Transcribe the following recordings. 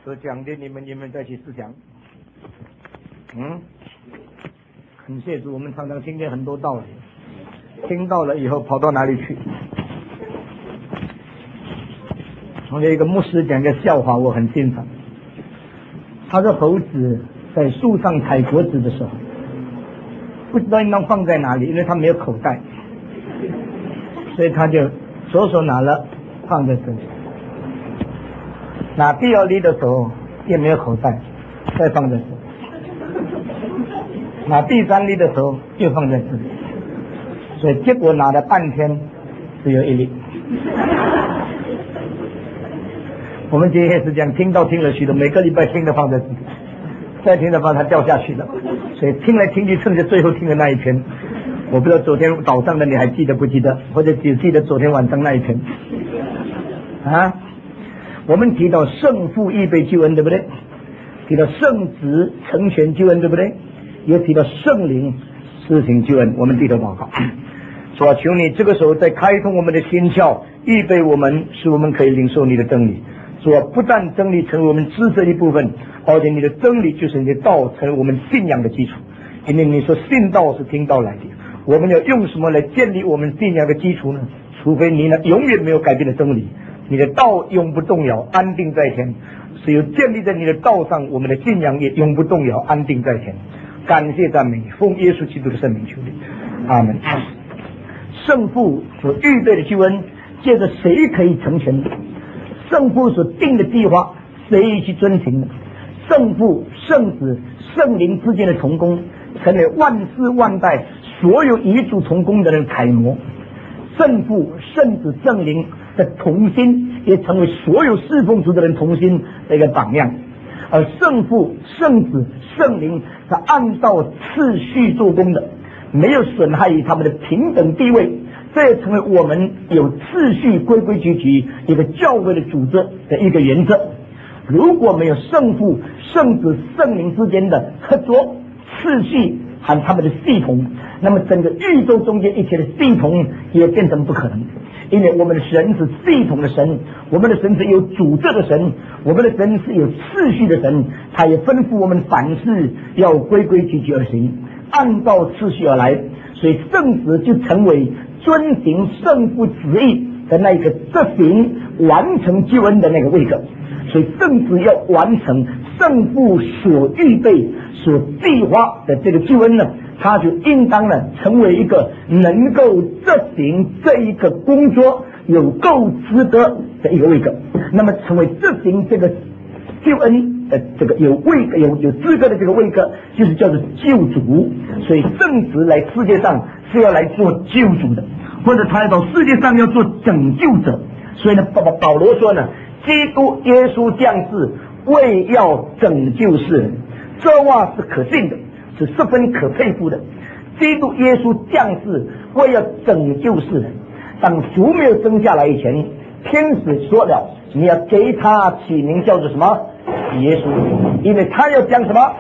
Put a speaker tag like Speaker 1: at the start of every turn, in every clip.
Speaker 1: 所讲的，你们再去思想。很谢主，我们常常听见很多道理，听到了以后跑到哪里去？我有一个牧师讲个笑话，我很欣赏。他说猴子在树上采果子的时候，不知道应当放在哪里，因为他没有口袋，所以他就左手拿了放在这里，拿第二粒的时候也没有口袋，再放在这里，拿第三粒的时候又放在这里，所以结果拿了半天只有一粒。我们今天也是这样，听了许多，每个礼拜听的放在这里，再听的放它掉下去了，所以听来听去，趁着最后听的那一篇，我不知道昨天早上的你还记得不记得，或者只记得昨天晚上那一篇啊？我们提到圣父预备救恩，对不对？提到圣子成全救恩，对不对？也提到圣灵施行救恩。我们低头祷告，说求你这个时候再开通我们的心窍，预备我们，使我们可以领受你的真理。说不但真理成为我们知识的一部分，而且你的真理就是你的道，成为我们信仰的基础。因为你说信道是听道来的，我们要用什么来建立我们信仰的基础呢？除非你呢永远没有改变的真理，你的道永不动摇，安定在天。只有建立在你的道上，我们的信仰也永不动摇，安定在天。感谢赞美，奉耶稣基督的圣名求你，阿门。圣父所预备的救恩，借着谁可以成全？圣父所定的计划，谁去遵行？圣父、圣子、圣灵之间的同工，成为万世万代所有与主同工的人楷模。圣父、圣子、圣灵的同心，也成为所有侍奉主的人同心的一个榜样。而圣父、圣子、圣灵是按照次序做工的，没有损害于他们的平等地位，这也成为我们有次序规规矩矩一个教会的组织的一个原则。如果没有圣父、圣子、圣灵之间的合作、次序和他们的系统，那么整个宇宙中间一切的系统也变成不可能。因为我们的神是系统的神，我们的神是有组织的神，我们的神是有次序的神，他也吩咐我们凡事要规规矩矩而行，按照次序而来。所以圣子就成为遵行圣父旨意的那个执行完成救恩的那个位格。所以圣子要完成圣父所预备所计划的这个救恩呢，他就应当呢成为一个能够执行这一个工作有够资格的一个位格。那么成为执行这个救恩的这个有资格的这个位格，就是叫做救主。所以圣子来世界上是要来做救主的，或者他要到世界上要做拯救者。所以呢，保罗说呢，基督耶稣降世为要拯救世人，这话是可信的，是十分可佩服的。基督耶稣降世为要拯救世人，当主没有生下来以前，天使说了，你要给他起名叫做什么？耶稣，因为他要将什么？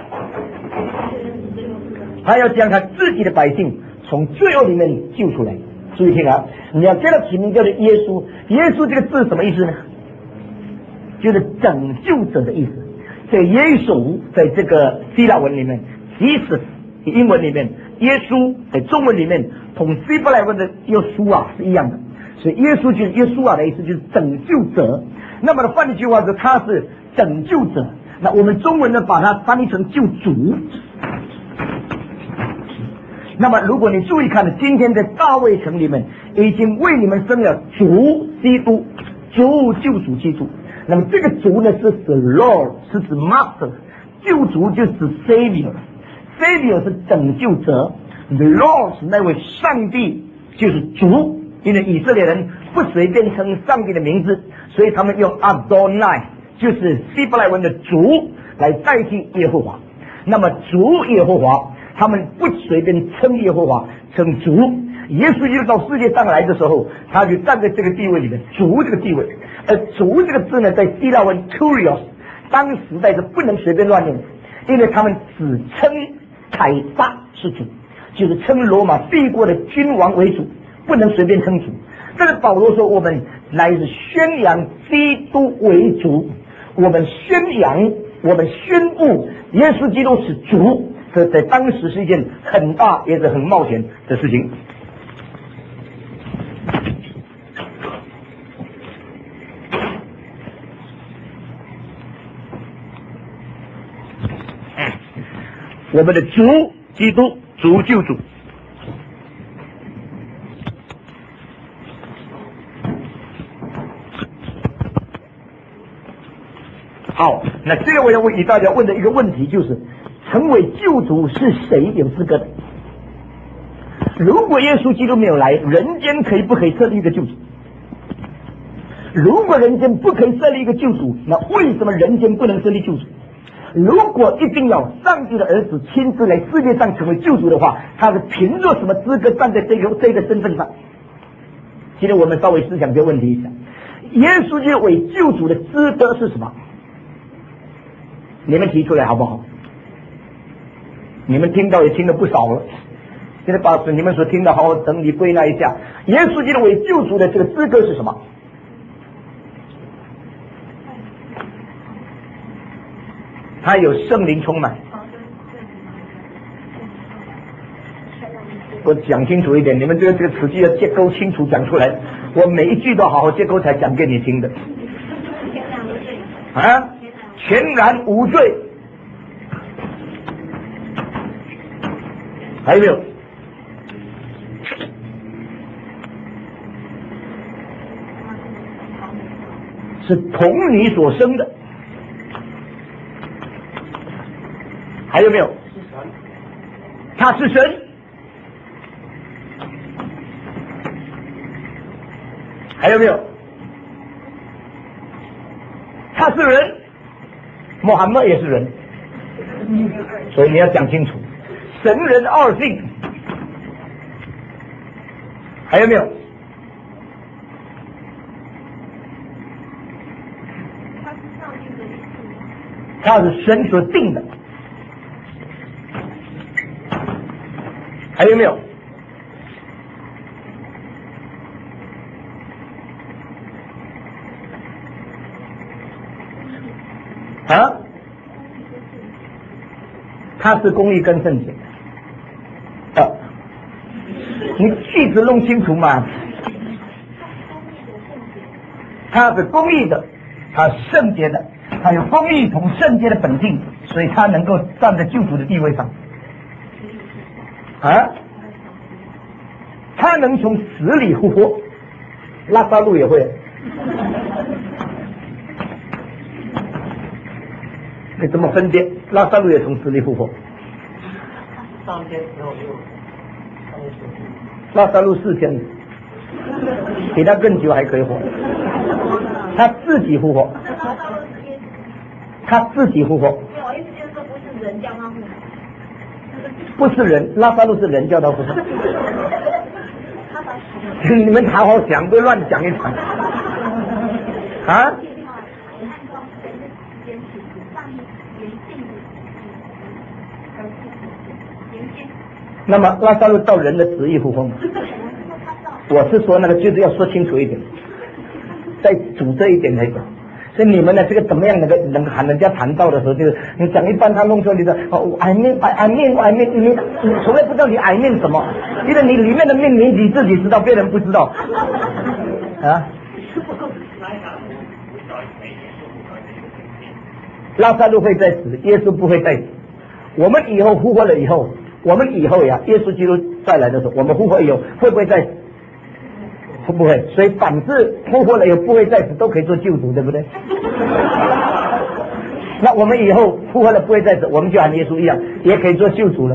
Speaker 1: 他要将他自己的百姓从罪恶里面救出来。注意听啊，你要给他起名叫做耶稣。耶稣这个字什么意思呢？就是拯救者的意思。所以耶稣在这个希腊文里面，即使英文里面耶稣在中文里面同希伯来文的耶稣啊是一样的。所以耶稣就是耶稣啊的意思，就是拯救者。那么换一句话说，他是拯救者。那我们中文呢把它翻译成救主。那么如果你注意看，今天在大卫城里面已经为你们生了主基督，主救主基督。那么这个主呢是指 Lord， 是指 Master， 救主就是 Savior 是拯救者， The Lord 是那位上帝，就是主。因为以色列人不随便称上帝的名字，所以他们用 Adonai， 就是希伯来文的主来代替耶和华。那么主耶和华，他们不随便称耶和华，称主。耶稣基督到世界上来的时候，他就站在这个地位里面，主这个地位。而主这个字呢，在希腊文 Kurios， 当时代是不能随便乱用，因为他们只称凯撒是主，就是称罗马帝国的君王为主，不能随便称主。这个保罗说，我们乃是宣扬基督为主， 我们宣扬，我们宣布耶稣基督是主，这在当时是一件很大也是很冒险的事情。我们的主基督，主救主。好，那这个我要为大家问的一个问题就是，成为救主是谁有资格的？如果耶稣基督没有来，人间可以不可以设立一个救主？如果人间不可以设立一个救主，那为什么人间不能设立救主？如果一定要上帝的儿子亲自来世界上成为救主的话，他是凭着什么资格站在这个身份上？今天我们稍微思想这个问题一下，耶稣基督为救主的资格是什么？你们提出来好不好？你们听到也听了不少了，现在把你们所听的好好整理归纳一下，耶稣基督为救主的这个资格是什么？他有圣灵充满。我讲清楚一点，你们这个词句要结构清楚讲出来，我每一句都好好结构才讲给你听的。啊，全然无罪。还有没有？是童女所生的。还有没有？他是神。还有没有？他是人，穆罕默也是人，所以你要讲清楚，神人二性。还有没有？他是神所定的。还有没有？啊？他是公义跟圣洁。你句子弄清楚嘛？他是公义的，他是圣洁的，他有公义同圣洁的本性，所以他能够站在救主的地位上。啊？他能从死里复活，拉撒路也会。你怎么分辨？拉撒路也从死里复活。
Speaker 2: 3天之后就
Speaker 1: 拉撒路4天，比他更久还可以活。他自己复活。他自己复活。
Speaker 3: 没有，意思就是说不是人叫他复活。
Speaker 1: 不是人，拉撒路是人叫他复活。你们好好讲，不乱讲一场。啊？那么拉撒路到人的旨意复活吗？我是说那个就是要说清楚一点，再主这一点来讲。所以你们呢，这个怎么样能喊人家谈到的时候，就是你讲一半，他弄出你的I mean，你从来不知道你I mean什么，因为你里面的命名你自己知道，别人不知道。啊？拉撒路会再死，耶稣不会再死。我们以后复活了以后，我们以后呀，耶稣基督再来的时候，我们复活以后会不会再死？会不会？所以反之复活了以后不会再死，都可以做救主，对不对？那我们以后复活了不会再死，我们就像耶稣一样，也可以做救主了。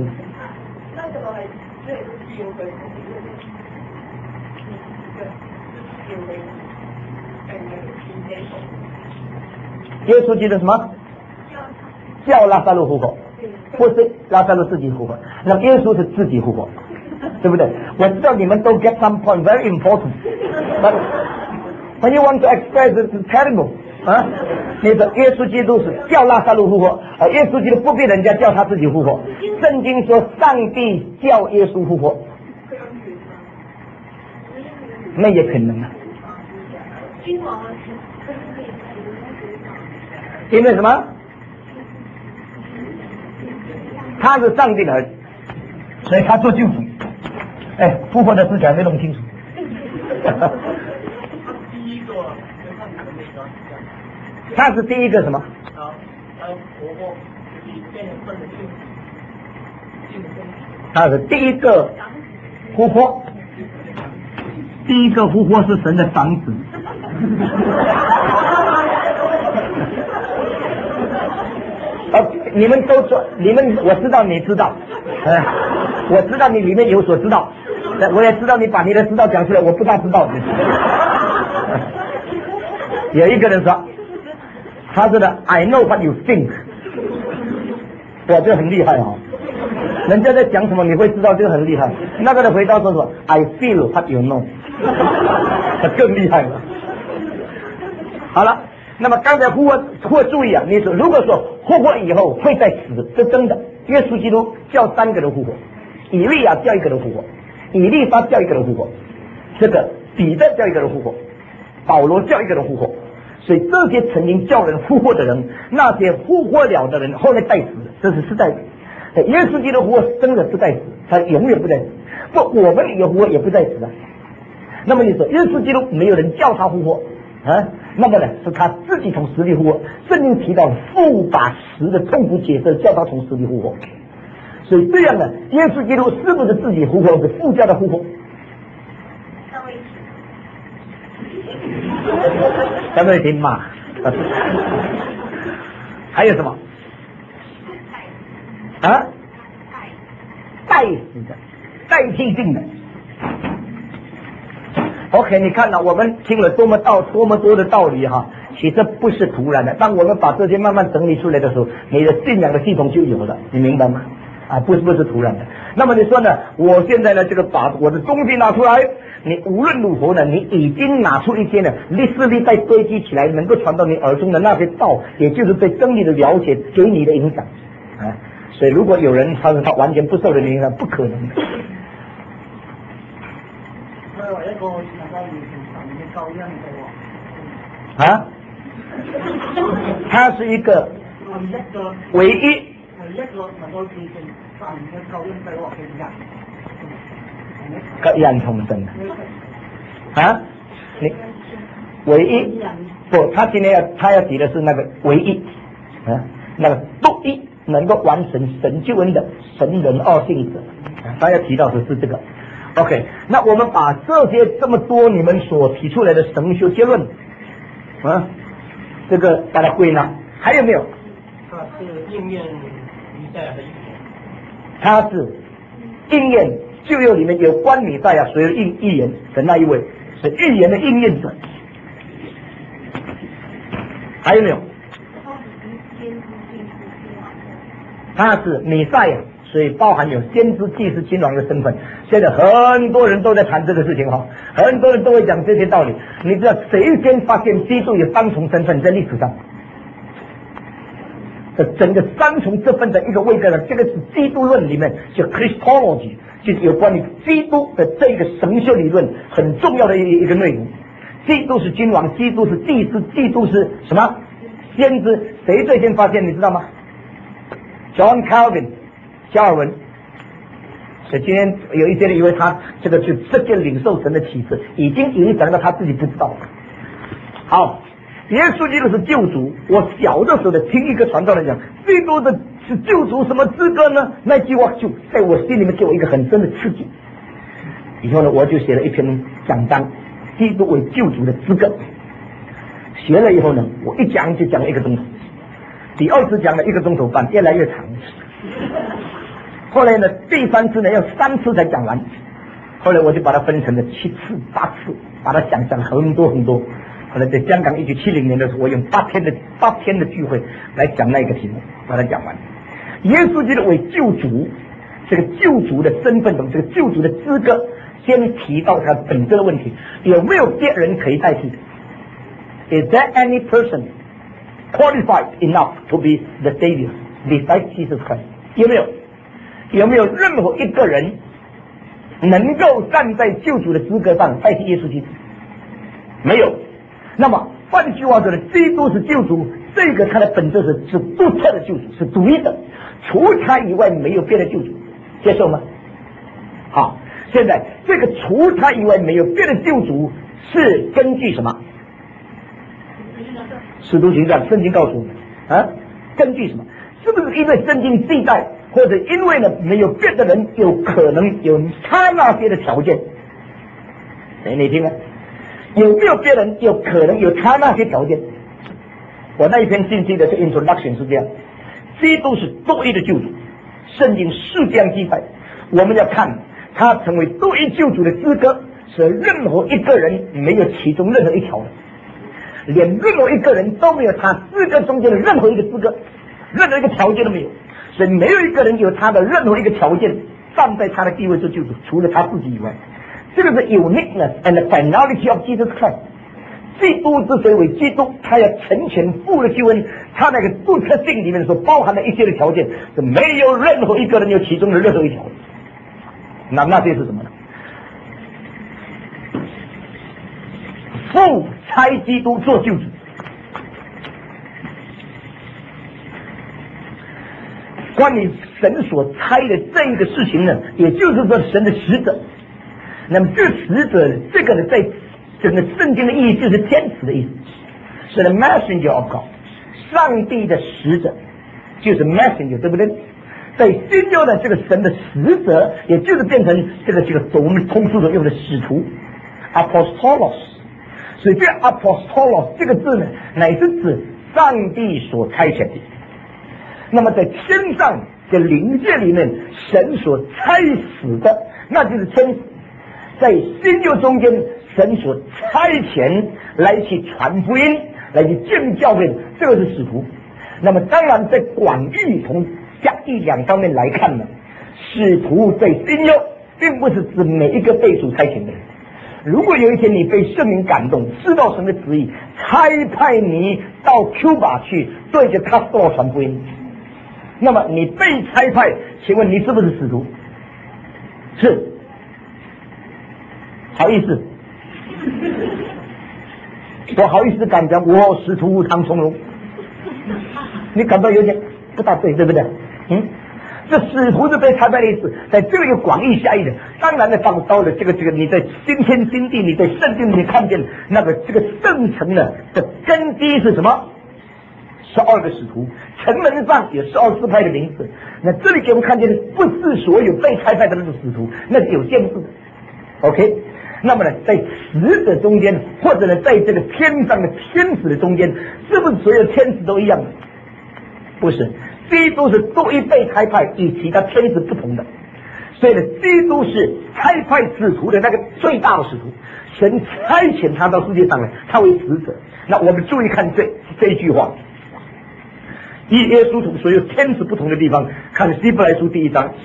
Speaker 1: 耶稣基督什么？叫拉撒路复活，不是拉撒路自己复活。那耶稣是自己复活，对不对？我知道你们都 get some point very important, but when you want to express it's terrible 啊！你的耶稣基督是叫拉撒路复活，耶稣基督不必人家叫他自己复活。圣经说上帝叫耶稣复活，那也可能啊。 因为什么？他是上帝的儿子，所以他做救主。哎，复活的事情还没弄清楚。他是第一个什么？他是第一个复活，第一个复活是神的长子。你们都说，我知道你知道，我知道你里面有所知道，我也知道你把你的知道讲出来，我不大知道。有一个人说，他说的 I know what you think， 我这很厉害啊！人家在讲什么你会知道，这个很厉害。那个人回答说什么 I feel what you know， 他更厉害了。好了，那么刚才复活注意啊，你说如果说复活以后会再死，这真的。耶稣基督叫3个人复活，以利亚叫1个人复活，以利沙叫1个人复活，这个彼得叫1个人复活，保罗叫1个人复活。所以这些曾经叫人复活的人，那些复活了的人后来再死，这是实在的。耶稣基督复活真的是在死，他永远不在死。不，我们也复活也不在死啊。那么你说耶稣基督没有人叫他复活啊？那么呢，是他自己从死里复活。圣经提到父把死的痛苦解释，叫他从死里复活。所以这样呢，耶稣基督是不是自己复活，是附加的复活？咱们听嘛。还有什么？啊？代死的，代替性的。OK， 你看了，我们听了多么多的道理哈，其实不是突然的。当我们把这些慢慢整理出来的时候，你的信仰的系统就有了，你明白吗？啊，不是突然的。那么你说呢？我现在呢，这个把我的东西拿出来，你无论如何呢，你已经拿出一些呢历史历代堆积起来，能够传到你耳中的那些道，也就是对真理的了解给你的影响啊。所以如果有人他说他完全不受的影响，不可能的。啊，他是一个唯一個人重生啊，你唯一不，他今天他要提的是那个唯一啊，那个独一能够完成神救恩的神人二性者，他要提到的是这个。OK， 那我们把这么多你们所提出来的神学结论啊，这个把它归纳，还有没有？
Speaker 2: 它是应验弥赛亚的预言。
Speaker 1: 他是应验旧约里面有关弥赛亚所有预言的那一位，是预言的应验者。还有没有？他是弥赛亚，所以包含有先知、祭司、君王的身份。现在很多人都在谈这个事情哈，很多人都会讲这些道理。你知道谁先发现基督有3重身份在历史上？这整个3重身份的一个位格呢，这个是基督论里面叫 Christology， 就是有关于基督的这个神学理论很重要的一个内容。基督是君王，基督是祭司，基督是什么？先知。谁最先发现？你知道吗？John Calvin， 加尔文。所以今天有一些人以为他这个就直接领受神的启示，已经影响到他自己不知道。好，耶稣基督是救主。我小的时候的听一个传道人讲，基督的是救主，什么资格呢？那句话就在我心里面给我一个很深的刺激。以后呢，我就写了一篇讲章，基督为救主的资格。学了以后呢，我一讲就讲了1个钟头，第2次讲了1个钟头半，越来越长。后来呢，第3次呢要3次才讲完。后来我就把它分成了7次、8次，把它讲很多。后来在香港1970年的时候，我用8天的聚会来讲那个题目，把它讲完。耶稣基督为救主，这个救主的身份这个救主的资格，先提到他本质的问题，有没有别人可以代替的 ？Is there any person qualified enough to be the Savior besides Jesus Christ？ 有没有？有没有任何一个人能够站在救主的资格上代替耶稣基督？没有。那么换句话说呢，基督是救主， 这个它的本质是独特的救主，是独一的，除他以外没有别的救主，接受吗？好，现在这个除他以外没有别的救主是根据什么？使徒行传，圣经告诉我们啊，根据什么？是不是因为圣经记载，或者因为呢没有别的人有可能有他那些的条件？哎，你听啊，有没有别人有可能有他那些条件？我那一篇信息的 introduction 是这样：基督是独一的救主，圣经是这样记载。我们要看他成为独一救主的资格，是任何一个人没有其中任何一条的，连任何一个人都没有他资格中间的任何一个资格，任何一个条件都没有，所以没有一个人有他的任何一个条件站在他的地位做救主，除了他自己以外。这个是 uniqueness and the finality of Jesus Christ。基督之所以为基督，他要成全父的救恩，他那个独特性里面所包含的一切的条件，是没有任何一个人有其中的任何一条。那这是什么呢？父差基督做救主，关于神所差的这一个事情呢，也就是说神的使者。那么这使者这个呢，在整个圣经的意义就是天使的意思，是 the messenger of God， 上帝的使者就是 messenger， 对不对？在新约的这个神的使者，也就是变成这个我们通俗所用的使徒 apostolos。所以这 apostolos 这个字呢，乃是指上帝所差遣的。那么在天上的灵界里面，神所差使的，那就是天使。在新约中间，神所差遣来去传福音，来去建教会，这个是使徒。那么当然在广义从狭义两方面来看呢，使徒在新约并不是指每一个被主差遣的人。如果有一天你被圣灵感动，知道神的旨意，差派你到 Cuba 去对着卡斯特罗传福音，那么你被差派，请问你是不是使徒？是。好意思，我好意思敢讲，我使徒无唐从容，你感到有点不大对，对不对？这使徒是被差派的意思，在这个有广义狭义的。当然呢，放到了这个，你在新天新地，你在圣经里面看见那个这个圣城呢的根基是什么？12个使徒，城门上有12支派的名字。那这里给我们看见的不是所有被差派的那种使徒，那是有限制的。OK。那么呢，在使者中间，或者呢，在这个天上的天使的中间，是不是所有天使都一样的？不是，基督是独一被差派，与其他天使不同的。所以呢，基督是差派使徒的那个最大的使徒，神差遣他到世界上来，他为使者。那我们注意看这一句话，以耶稣同所有天使不同的地方，看希伯来书第1章。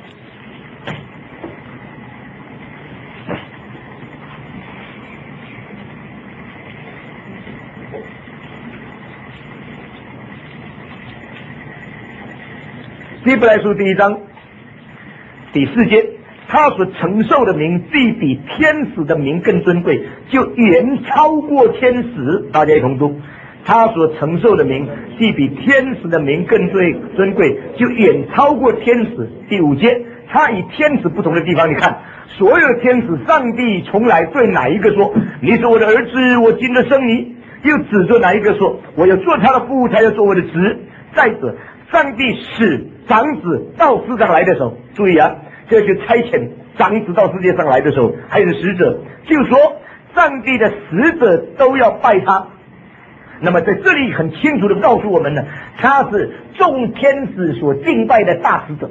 Speaker 1: 希伯来书第1章第4节，他所承受的名既比天使的名更尊贵，就远超过天使。大家一同读，他所承受的名既比天使的名更尊贵，就远超过天使。第5节，他与天使不同的地方，你看所有的天使，上帝从来对哪一个说你是我的儿子，我今日生你，又指着哪一个说我要做他的父，他要做我的子。再者，上帝使长子到世上来的时候，注意啊，这就差遣长子到世界上来的时候，还有使者，就是说上帝的使者都要拜他。那么在这里很清楚的告诉我们呢，他是众天使所敬拜的大使者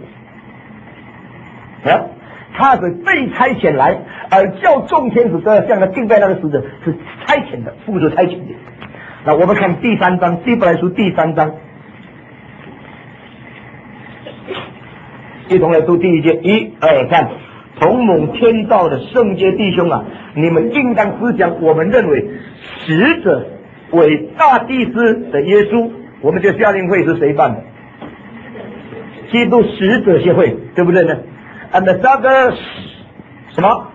Speaker 1: 啊，他是被差遣来，而叫众天使都要向他敬拜那个使者，是差遣的，父所差遣的。那我们看第3章，希伯来书第3章。一同来读第1节，1、2、3，同蒙天照的圣洁弟兄啊，你们应当思想，我们认为使者为大祭司的耶稣，我们这夏令会是谁办的？基督使者协会，对不对呢 ？Ambassadors 什么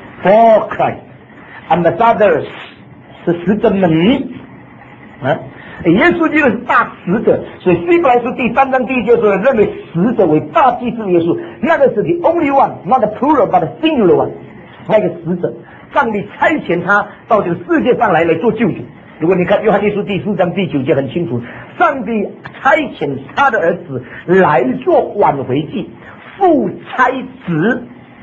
Speaker 1: ？For Christ，Ambassadors 是使者们啊， 耶稣基督是大使者，所以希伯来书第3章第1节说认为使者为大祭司耶稣，那个是 the only one, not the plural but the singular one， 那个使者，上帝差遣他到这个世界上来做救主。如果你看约翰一书第4章第9节很清楚，上帝差遣他的儿子来做挽回祭，父差子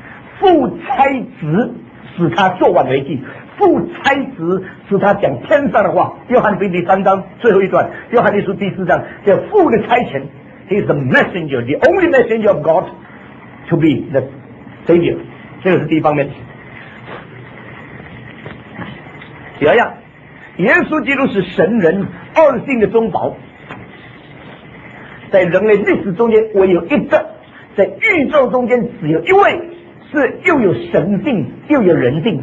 Speaker 1: 使他做挽回祭，父差子使他讲天上的话。约翰福音第3章最后一段，约翰一书第4章叫父的差遣 ，He is the messenger, the only messenger of God to be the Savior。这个是第一方面。第二样，耶稣基督是神人二性的中保，在人类历史中间唯有一个，在宇宙中间只有一位是又有神性又有人性，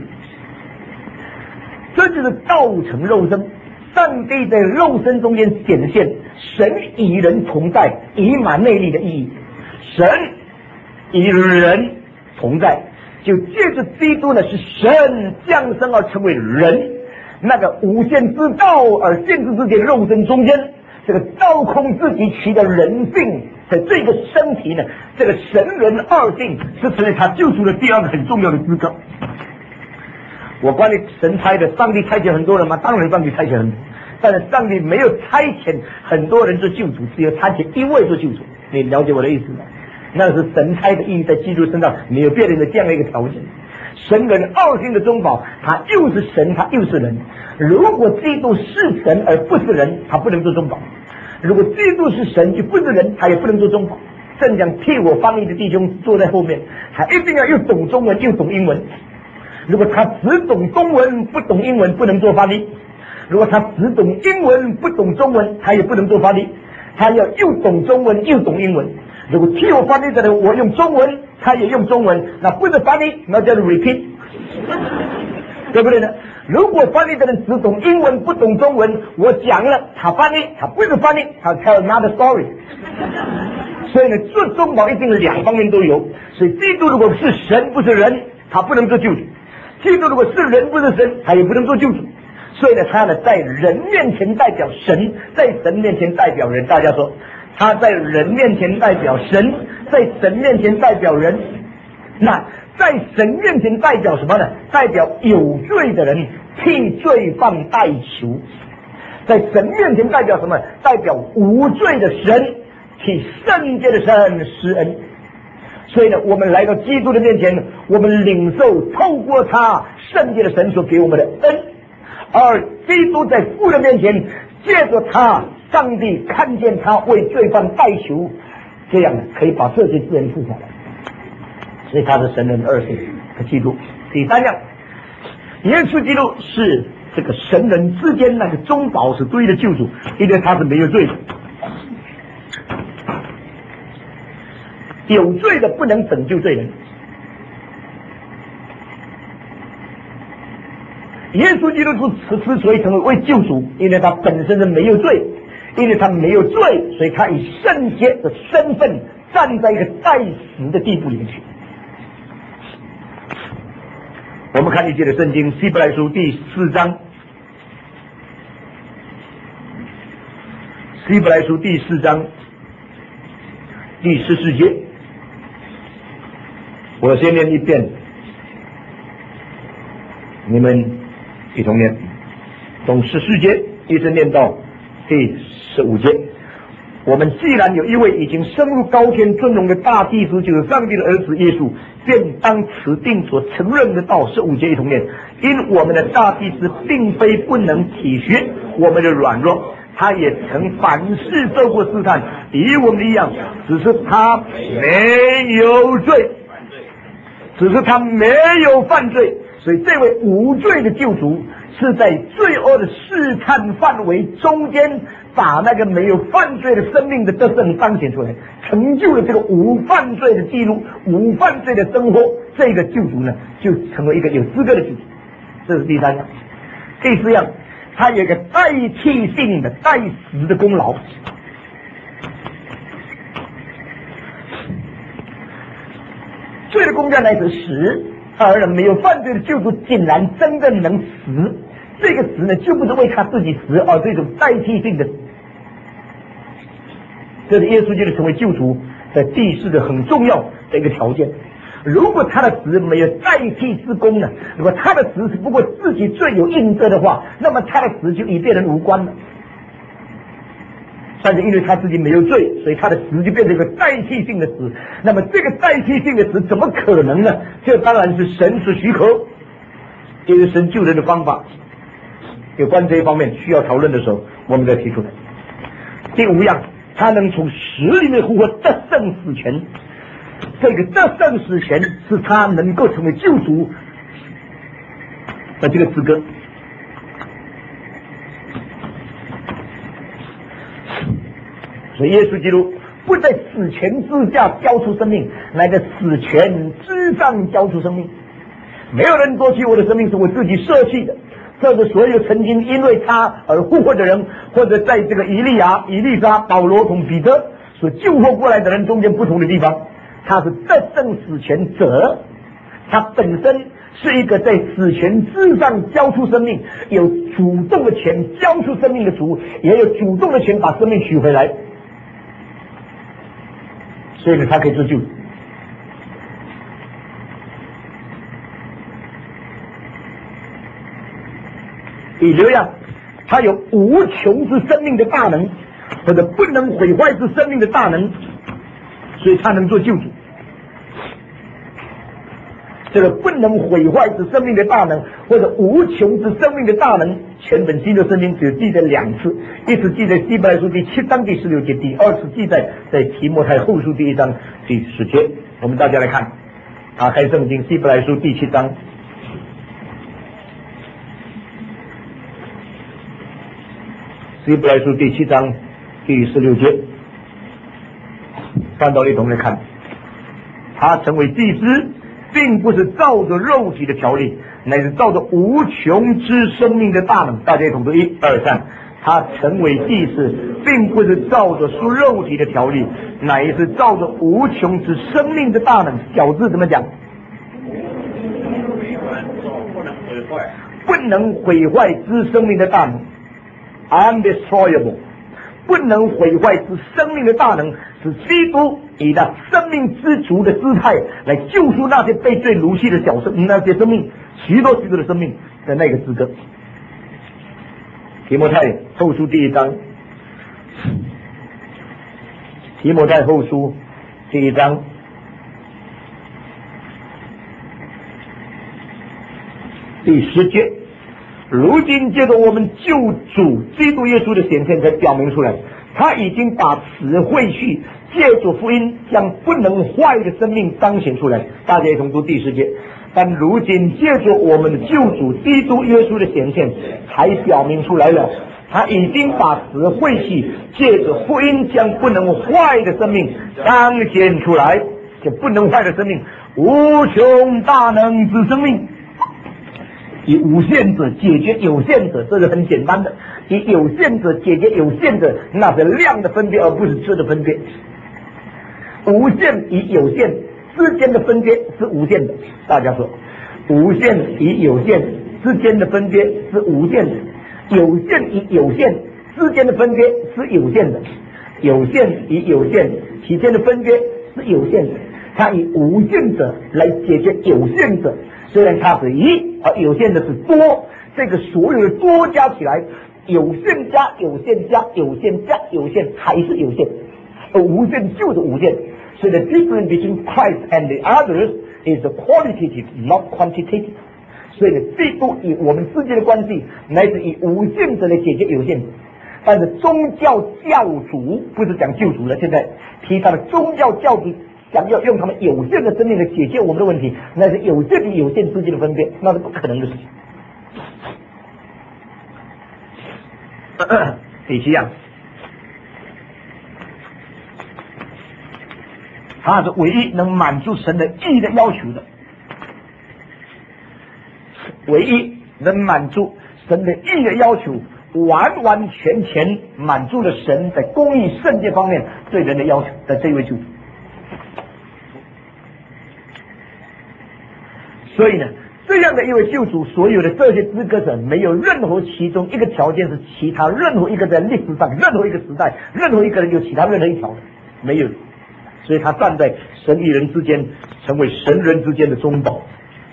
Speaker 1: 这就是道成肉身。上帝在肉身中间显现神与人同在以马内利的意义，神与人同在，就借着基督呢是神降生而成为人，那个无限之道而限制自己的肉身中间，这个操控自己其的人性的这个身体呢，这个神人二性是成为他救赎的第二个很重要的资格。我关于神差的，上帝差遣很多人吗？当然上帝差遣很多，但是上帝没有差遣很多人做救主，只有差遣一位做救主。你了解我的意思吗？那是神差的意义，在基督身上没有别人的这样的一个条件。神人二性的中保，他又是神，他又是人。如果基督是神而不是人，他不能做中保；如果基督是神就不是人，他也不能做中保。正讲替我翻译的弟兄坐在后面，他一定要又懂中文又懂英文。如果他只懂中文不懂英文，不能做翻译；如果他只懂英文不懂中文，他也不能做翻译。他要又懂中文又懂英文。如果替我翻译的人，我用中文，他也用中文，那不是翻译，那叫做 repeat， 对不对呢？如果翻译的人只懂英文不懂中文，我讲了他翻译，他不是翻译，他 tell another story。所以呢，做中保一定两方面都有。所以基督如果是神不是人，他不能做救主；基督如果是人不是神，他也不能做救主。所以呢，他呢在人面前代表神，在神面前代表人。大家说，他在人面前代表神，在神面前代表人。那在神面前代表什么呢？代表有罪的人替罪犯代求。在神面前代表什么？代表无罪的神替圣洁的神施恩。所以呢，我们来到基督的面前，我们领受透过他圣洁的神所给我们的恩，而基督在父的面前，借着他，上帝看见他为罪犯代求，这样可以把这些罪人付下来。所以他是神人二性的基督。第三样，耶稣基督是这个神人之间那个中保，是对的救主，因为他是没有罪的。有罪的不能拯救罪人。耶稣基督之所以成为救主，因为他本身是没有罪，因为他没有罪，所以他以圣洁的身份站在一个代死的地步里面去。我们看一节的圣经，希伯来书第4章，希伯来书第4章第14节，我先念一遍，你们一同念，从14节一直念到第15节。我们既然有一位已经升入高天尊荣的大祭司，就是上帝的儿子耶稣，便当持定所承认的道。15节一同念，因我们的大祭司并非不能体恤我们的软弱，他也曾凡事受过试探，与我们一样，只是他没有罪，只是他没有犯罪。所以这位无罪的救主是在罪恶的试探范围中间，把那个没有犯罪的生命的得胜彰显出来，成就了这个无犯罪的记录，无犯罪的生活。这个救主呢，就成为一个有资格的救主。这是第三样。第四样，他有一个代替性的代死的功劳。罪的工价乃是死，而没有犯罪的救主竟然真正能死， 这个死呢，就不是为他自己死，而是一种代替性的死。这是耶稣基督成为救主在第四个很重要的一个条件。如果他的死没有代替之功呢？如果他的死是不过自己罪有应得的话，那么他的死就与别人无关了。但是因为他自己没有罪，所以他的死就变成一个代替性的死。那么这个代替性的死怎么可能呢？这当然是神所许可，因为神救人的方法。有关这一方面需要讨论的时候，我们再提出来。第五样，他能从死里面复活，得胜死权。这个得胜死权是他能够成为救主的这个资格。所以耶稣基督不在死权之下交出生命，乃在死权之上交出生命。没有人夺取我的生命，是我自己舍弃的。这是所有曾经因为他而复活的人，或者在这个以利亚、以利沙、保罗同彼得所救活过来的人中间不同的地方。他是得胜死权者，他本身是一个在死权之上交出生命，有主动的权交出生命的主，也有主动的权把生命取回来，所以呢，他可以做救主。第六样，他有无穷之生命的大能，或者不能毁坏之生命的大能，所以他能做救主。这个不能毁坏之生命的大能，或者无穷之生命的大能，全本新约圣经只有记载两次，一次记在希伯来书第7章第16节，第二次记载在提摩太后书第1章第10节。我们大家来看，打开圣经希伯来书第7章。希伯来书第7章第16节，翻到一同来看，他成为祭司，并不是照着肉体的条例，乃是照着无穷之生命的大能。大家一同读1、2、3。他成为祭司，并不是照着属肉体的条例，乃是照着无穷之生命的大能。小字怎么讲？不能毁坏之生命的大能 ，undestroyable。不能毁坏之生命的大能，使基督以他生命之足的姿态来救赎那些被罪奴役的小生那些生命，许多的生命的那个资格。提摩太后书第1章，提摩太后书第1章第10节。如今借着我们救主基督耶稣的显现，才表明出来，他已经把此会去借着福音将不能坏的生命彰显出来。大家一同读第10节。但如今借着我们的救主基督耶稣的显现，才表明出来了，他已经把此会去借着福音将不能坏的生命彰显出来。这不能坏的生命，无穷大能之生命，以无限者解决有限者，这是很简单的。以有限者解决有限者，那是量的分别，而不是质的分别。无限与有限之间的分别是无限的。大家说，无限与有限之间的分别是无限的，有限与有限之间的分别是有限的，有限与有限其间的分别是有限的。它以无限者来解决有限者，虽然它是一，而有限的是多，这个所有的多加起来，有限加有限加有限加有限还是有限，而无限就是无限。So the difference between Christ and the others is qualitative, not quantitative. 所以呢，基督以我们之间的关系，乃是以无限者来解决有限者。但是宗教教主不是讲救主了，现在提倡的宗教教主想要用他们有限的生命来解决我们的问题，那是有限与有限之间的分别，那是不可能的事情。第7样，他是唯一能满足神的义的要求的，唯一能满足神的义的要求，完完全全满足了神在公义圣洁方面对人的要求的这位救主。所以呢， 这样的一位救主，所有的这些资格者，没有任何其中一个条件是其他任何一个在历史上任何一个时代任何一个人有其他任何一条的，没有。所以他站在神与人之间，成为神人之间的中保。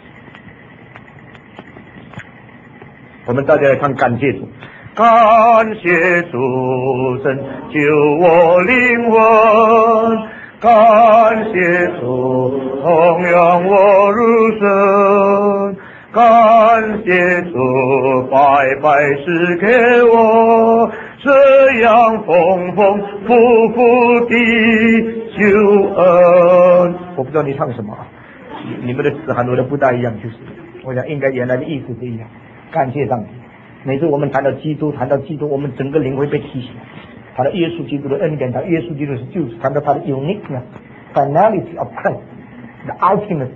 Speaker 1: 我们大家来唱感谢主，感谢主神救我灵魂，感谢主同样我入神，感谢主白白赐给我这样丰丰富富的救恩。我不知道你唱什么，你们的词和我的不大一样，就是我想应该原来的意思是一样。感谢上帝，每次我们谈到基督，我们整个灵会被提醒。谈到耶稣基督的恩典，谈到耶稣基督是救主，谈到他的 uniqueness, finality of Christ, the ultimate，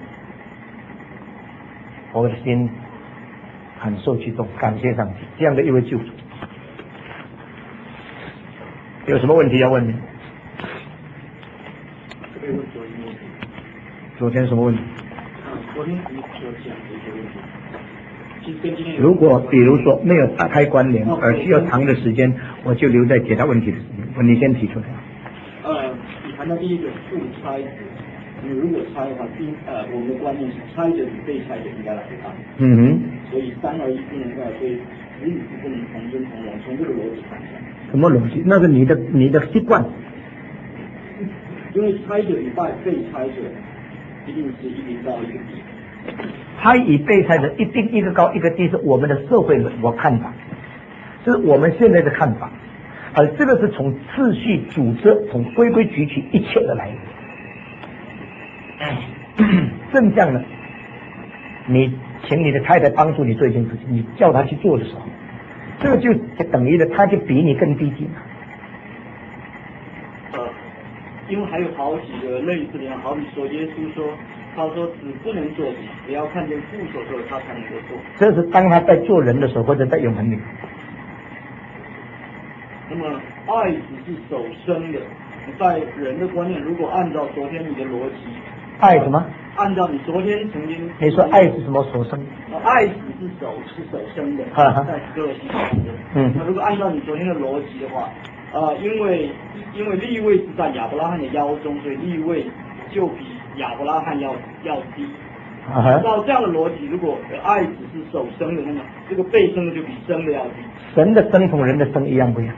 Speaker 1: 我的心很受激动，感谢上帝这样的一位救主。有什么问题要问你？昨天什么问题？
Speaker 2: 昨天你所讲的一些问题。
Speaker 1: 如果比如说没有打开关联，而需要长的时间，我就留在解答问题的时间。你先提出来。
Speaker 2: 你谈到第一个互猜子，如果猜的话，我们的观念是猜者比被猜者应该来得大。所以3而1不能2，所以子与父不能同宗同荣，从这个逻辑看起来。
Speaker 1: 什么逻辑？那是你的习惯。
Speaker 2: 因为猜者与被猜者一定是一个高一个低。
Speaker 1: 猜与被猜者一定一个高一个低，是我们的社会我看法，这是我们现在的看法，而这个是从秩序组织，从规规矩矩一切的来源。正向的，你请你的太太帮助你做一件事情，你叫她去做的时候，这个就等于的，她就比你更低级了。
Speaker 2: 因为还有好几个类似的，好比说耶稣说。他说子不能做什么，只要看见父所做的，他才能够做。
Speaker 1: 这是当他在做人的时候，或者在永恒里。
Speaker 2: 那么爱只是手生的，在人的观念，如果按照昨天你的逻辑，
Speaker 1: 爱什么？
Speaker 2: 按照你昨天曾经
Speaker 1: 你说爱是什么所生？
Speaker 2: 爱只是手生的，在哥罗西书。那如果按照你昨天的逻辑的话，因为利位是在亚伯拉罕的腰中，所以利位就比亚伯拉罕要低。照这样的逻辑，如果爱只是手生的，那么这个被生的就比生的要低。
Speaker 1: 神的生同人的生一样不一样？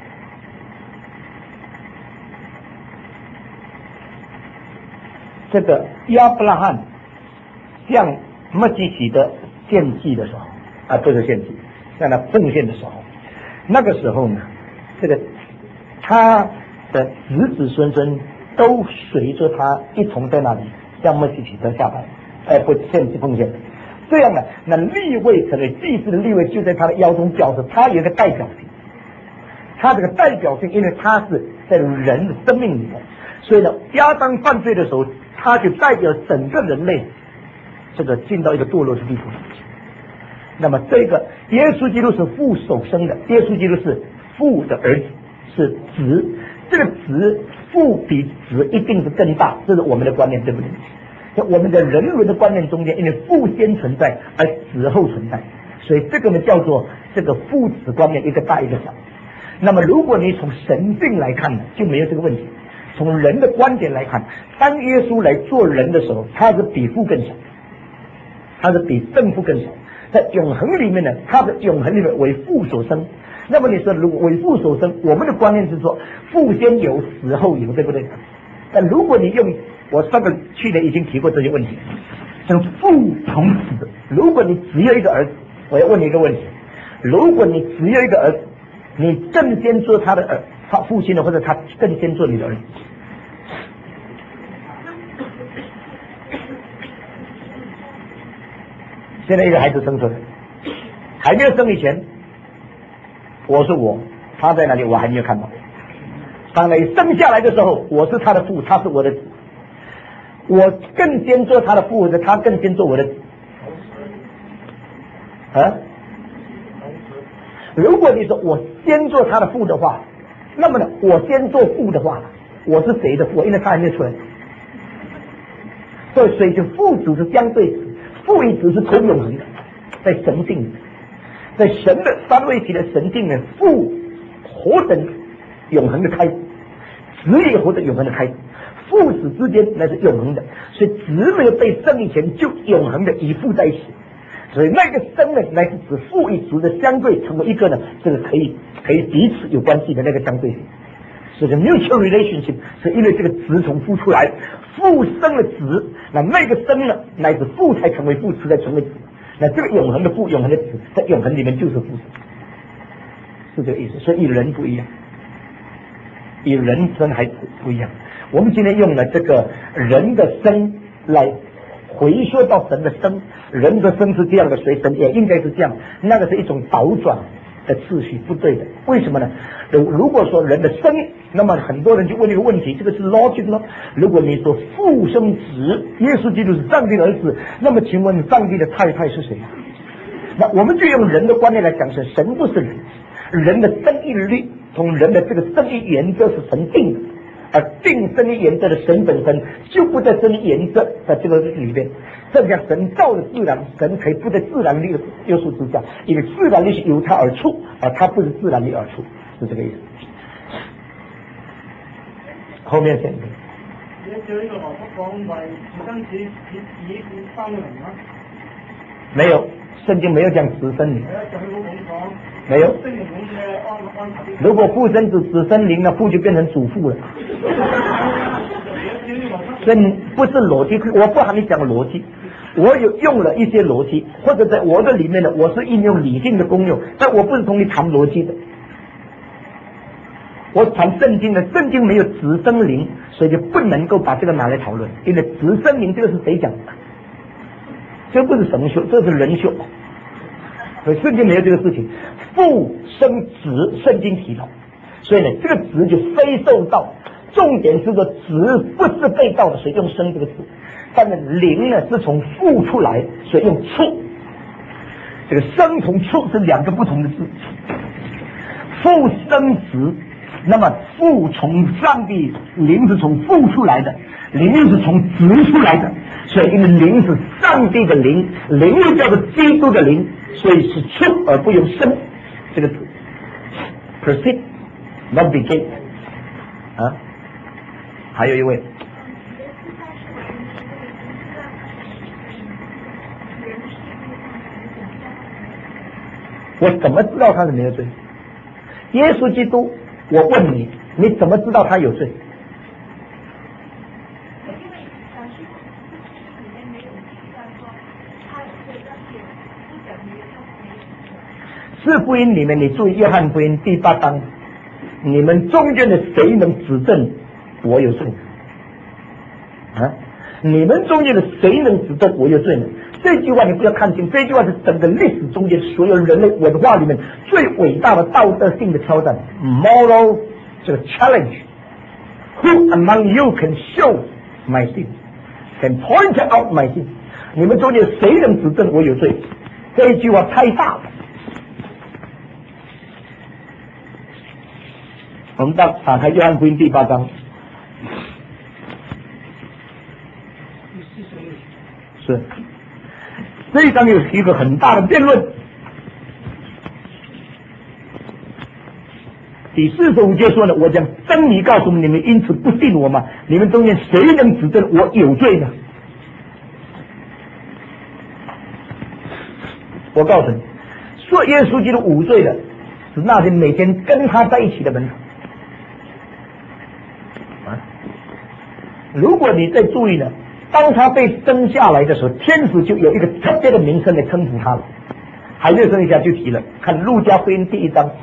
Speaker 1: 这个亚伯拉罕向麦基洗德献祭的时候，不是献祭，向他奉献的时候，那个时候呢，这个他的子子孙孙都随着他一同在那里向麦基洗德下拜，不献祭奉献。这样呢，那利位成为祭司的利位就在他的腰中，表示他有一个代表性。他这个代表性，因为他是在人的生命里面，所以呢，亚当犯罪的时候，他就代表整个人类这个进到一个堕落的地步。那么这个耶稣基督是父所生的，耶稣基督是父的儿子，是子，这个子父比子一定是更大，这是我们的观念，对不对？在我们的人伦的观念中间，因为父先存在而子后存在，所以这个呢叫做这个父子观念，一个大一个小。那么如果你从神性来看呢，就没有这个问题。从人的观点来看，当耶稣来做人的时候，他是比父更小，他是比正父更小。在永恒里面呢，他的永恒里面为父所生。那么你说如果为父所生，我们的观念是说父先有死后有，对不对？但如果你用我去年已经提过这些问题，像父从死，如果你只有一个儿子，我要问你一个问题，如果你只有一个儿子，你更先做他的他父亲的，或者他更先做你的儿子？现在一个孩子生出来，还没有生以前，我是我，他在哪里我还没有看到。当他生下来的时候，我是他的父，他是我的子，我更先做他的父，或者他更先做我的子。如果你说我先做他的父的话，那么呢，我先做父的话，我是谁的父？因为他还没有出来。所以就父子是相对， 父一直是同永恒的，在神性里，在神的三位一体的神性呢，父何等永恒的开始，子也何等永恒的开始，父子之间那是永恒的，所以子没有被生以前就永恒的与父在一起，所以那个生呢，乃是指父与子的相对成为一个呢，这个可以彼此有关系的那个相对性。这个 mutual relationship 是因为这个子从父出来，父生了子，那个生呢，乃至父才成为父，子才成为子，那这个永恒的父、永恒的子，在永恒里面就是父子，是这个意思。所以与人不一样，与人生还不一样。我们今天用了这个人的生来回说到神的生，人的生是这样的，所以神也应该是这样，那个是一种倒转的次序，不对的。为什么呢？如果说人的生，那么很多人就问一个问题，这个是 logic 咯。如果你说父生子，耶稣基督是上帝的儿子，那么请问上帝的太太是谁？那我们就用人的观念来讲，是神不是人，人的生育律同人的这个生育原则是神定的，而定生育原则的神本身就不在生育原则的这个里边。正像神造的自然，神可以不在自然力的约束之下，因为自然力是由它而出，而它不是自然力而出，是这个意思。后面先没有，圣经没有讲子生灵，没有。如果父生子，子生灵，那父就变成祖父了。所以不是逻辑，我不和你讲逻辑，我有用了一些逻辑，或者在我的里面呢，我是应用理性的功用，但我不是同你谈逻辑的。我谈圣经的，圣经没有子生灵，所以就不能够把这个拿来讨论，因为子生灵这个是谁讲的？这不是神修，这是人修，所以圣经没有这个事情。父生子，圣经提到，所以呢，这个子就非受造。重点是说子不是被造的，所以用生这个字，但是灵呢是从父出来，所以用出。这个生同出是两个不同的字。父生子，那么父从上帝，灵是从父出来的，灵又是从子出来的，所以因为灵是上帝的灵，灵又叫做基督的灵，所以是出而不用生这个字。proceed not begin 啊。还有一位，我怎么知道他是没有罪？耶稣基督，我问你，你怎么知道他有罪？四福音里面，你注意约翰福音第8章，你们中间的谁能指证我有罪啊？你们中间的谁能指证我有罪呢？这句话你不要看清，这句话是整个历史中间所有人类文化里面最伟大的道德性的挑战 ，moral 这个 challenge。Who among you can show my sin? Can point out my sin? 你们中间谁能指证我有罪？这一句话太大了。我们打开约翰福音第8章。是，这一章有一个很大的辩论。第45节说呢，我将真理告诉你们，因此不信我吗？你们中间谁能指证我有罪呢？我告诉你，说耶稣基督无罪的，是那些每天跟他在一起的门徒。如果你再注意呢，当他被升下来的时候，天使就有一个特别的名称来称呼他了。还没有升一下就提了，看路加福音第1章。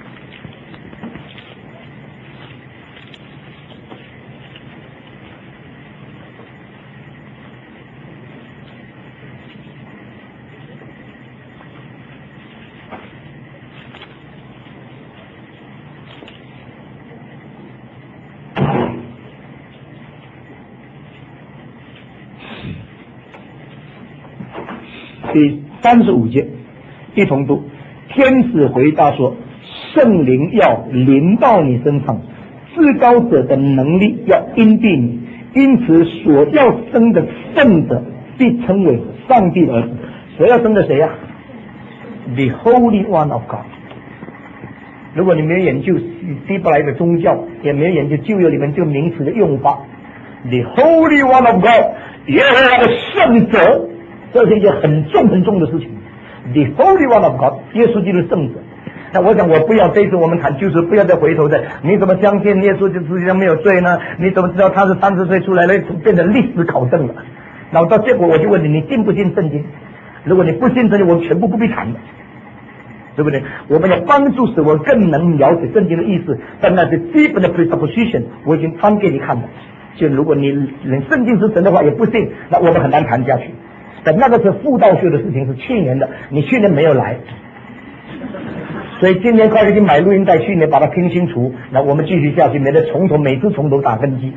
Speaker 1: 第35节一同读。天使回答说，圣灵要临到你身上，至高者的能力要荫蔽你，因此所要生的圣者必称为上帝的儿子。谁要生的谁呀？The Holy One of God。如果你没有研究希伯来的宗教，也没有研究旧约里面这个名词的用法 ，The Holy One of God， 耶和华的圣者，这是一件很重很重的事情。The Holy One of God， 耶稣基督圣者。那我想我不要这一次我们谈就是不要再回头的，你怎么相信耶稣就世界上没有罪呢？你怎么知道他是30岁出来了，变成历史考证了？然后到结果我就问你，你信不信圣经？如果你不信圣经，我们全部不必谈的，对不对？我们要帮助使我更能了解圣经的意思，但那些基本的 presupposition 我已经翻给你看了。就如果你连圣经是神的话也不信，那我们很难谈下去。但那个是辅导学的事情，是去年的，你去年没有来。所以今年快点去买录音带，去年把它听清楚，那我们继续下去，免得每次从头打根基。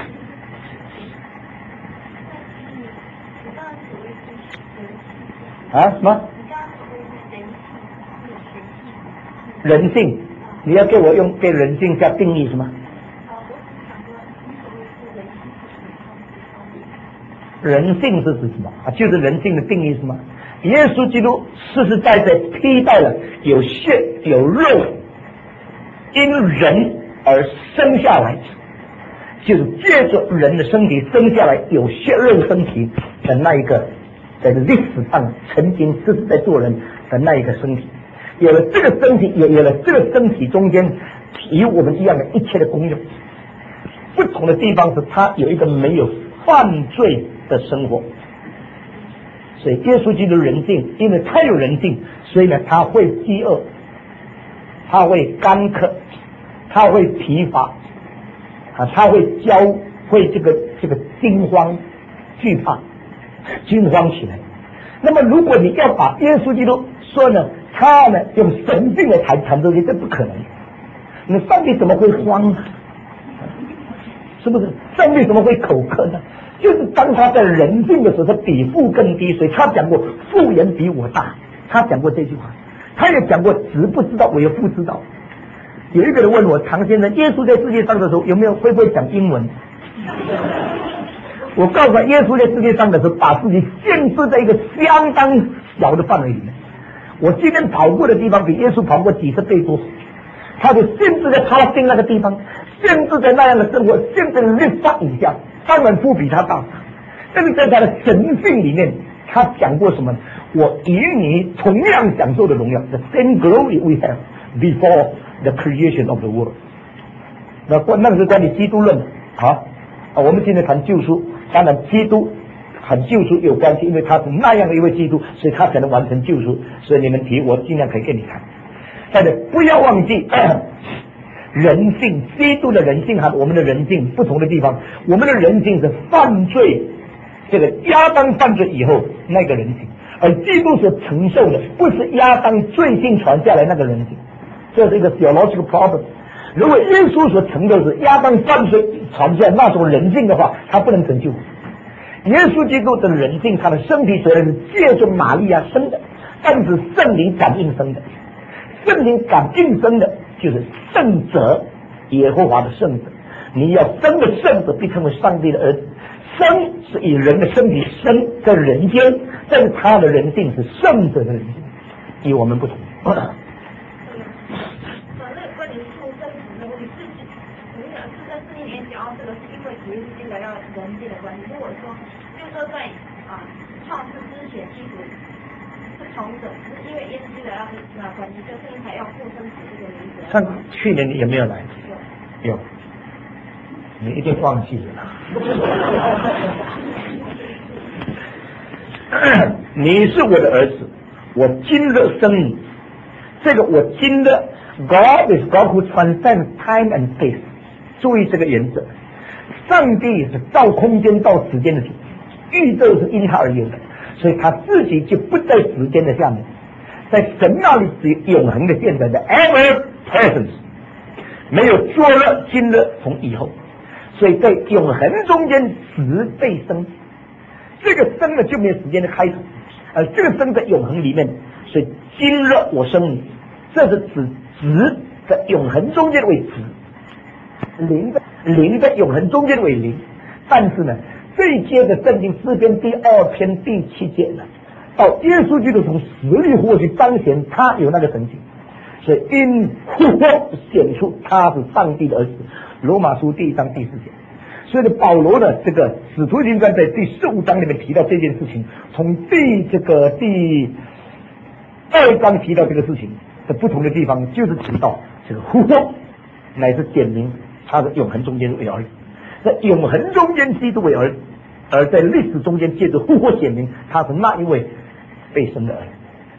Speaker 1: 啊？什么？人性？你要给我给人性下定义是吗？人性是指什么？就是人性的定义是吗？耶稣基督实实在在替代了有血有肉因人而生下来，就是借着人的身体生下来有血肉身体的那一个，在历史上曾经实实在做人的那一个身体。有了这个身体，也有了这个身体中间与我们一样的一切的功用。不同的地方是他有一个没有犯罪的生活。所以耶稣基督人性，因为他有人性，所以呢他会饥饿，他会干渴，他会疲乏他会这个惊慌惧怕惊慌起来。那么如果你要把耶稣基督说呢，他呢用神性来谈这些，这不可能。你上帝怎么会慌呢？是不是？上帝怎么会口渴呢？就是当他在人性的时候，他比父更低，所以他讲过父人比我大，他讲过这句话。他也讲过子不知道唯有父知道。有一个人问我，唐先生，耶稣在世界上的时候会不会讲英文？我告诉他，耶稣在世界上的时候把自己限制在一个相当小的范围里面。我今天跑过的地方比耶稣跑过几十倍多，他就限制在他定那个地方，限制在那样的生活，限制律法以下。当然父比他大，但是在他的神性里面，他讲过什么？我与你同样享受的荣耀 ，the same glory we have before the creation of the world。那个是关于基督论我们今天谈救赎，当然基督和救赎有关系，因为他是那样的一位基督，所以他才能完成救赎。所以你们提，我尽量可以跟你谈。但是不要忘记。人性，基督的人性和我们的人性不同的地方，我们的人性是犯罪，这个亚当犯罪以后那个人性，而基督所承受的不是亚当罪性传下来那个人性，这是一个 theological problem。如果耶稣所承受的是亚当犯罪传下来那种人性的话，他不能拯救。耶稣基督的人性，他的身体虽然是借助玛利亚生的，但是圣灵感应生的，圣灵感应生的就是圣者，耶和华的圣者。你要生的圣者必称为上帝的儿子。生是以人的身体生在人间，但是他的人性是圣者的人性，与我们不同。
Speaker 3: 那个关于出生的问题，我们讲是在圣经里面讲到这个，是因为主耶稣进来要人间的关系。如果说，就是说在创世之前，基督是同等，只是因为耶稣进来要跟他关系，所以圣经才要父生子这个名字。
Speaker 1: 上去年你有没有来？有。你一定忘记了。你是我的儿子，我今日生你。这个我今日 God is God who transcends time and space。注意这个原则，上帝是造空间到时间的主，宇宙是因他而有的，所以他自己就不在时间的下面，在神那里是永恒的现在的 ever presence， 没有昨日今日从以后。所以在永恒中间子被生，这个生呢就没有时间的开头，而这个生在永恒里面，所以今日我生你，这是指子在永恒中间为子，灵在永恒中间为灵。但是呢， 最接着圣经诗篇第2篇第7节呢，到耶稣基督从死里复活去彰显他有那个神性，所以因复活显出他是上帝的儿子。罗马书第1章第4节。所以呢，保罗呢，这个使徒行传在第15章里面提到这件事情，从第2章提到这个事情的不同的地方，就是提到这个复活乃是点明他的永恒中间为儿子，在永恒中间基督为儿子，而在历史中间借着复活显明他是那一位被生的儿子。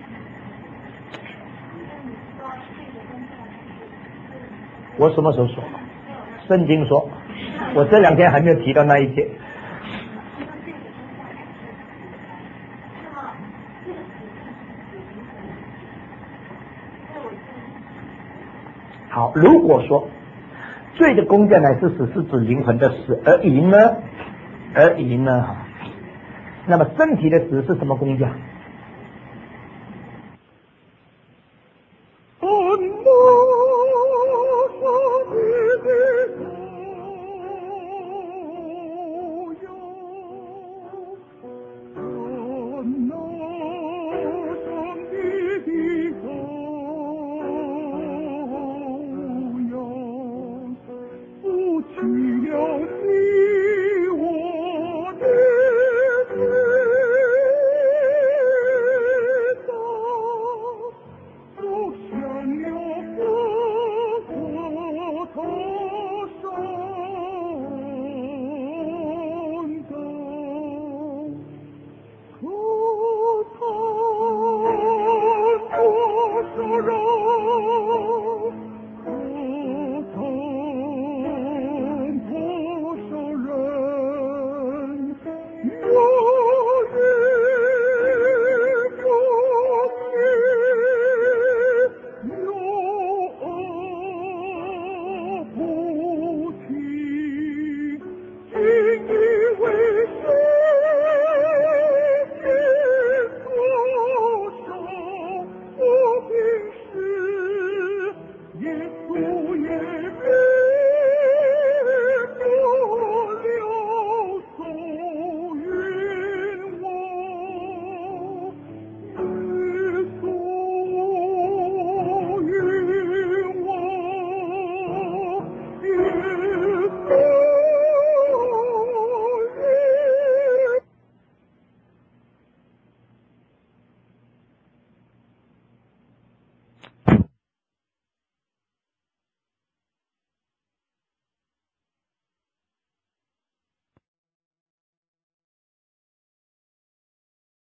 Speaker 1: 我什么时候说？圣经说，我这2天还没有提到那一节。好，如果说罪的工价乃是死，是指灵魂的死，而义呢，那么身体的死是什么工价？